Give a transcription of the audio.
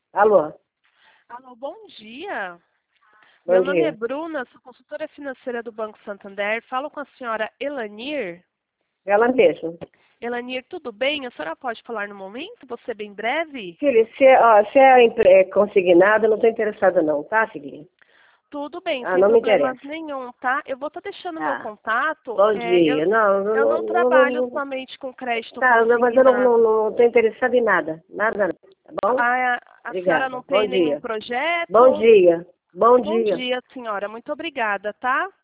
Alô, Alô, bom dia. bom Meu nome é dia. Bruna, sou consultora financeira do Banco Santander. Falo com a senhora Elanir. Ela mesma. Elanir, tudo bem? A senhora pode falar no momento? Você bem breve? Filha, se é consignado, eu não estou interessada não, tá, filhinha? Tudo bem, Ah, sem não me problemas interessa. nenhum, tá? Eu vou estar deixando meu Tá. contato. Bom dia. Não, Eu não trabalho somente com crédito tá, mas eu não consignado. estou interessada em nada. Nada, não. Tá bom? A senhora Obrigada. não Bom tem nenhum dia. Bom projeto? dia. Bom Bom dia. dia, senhora. Muito obrigada, tá?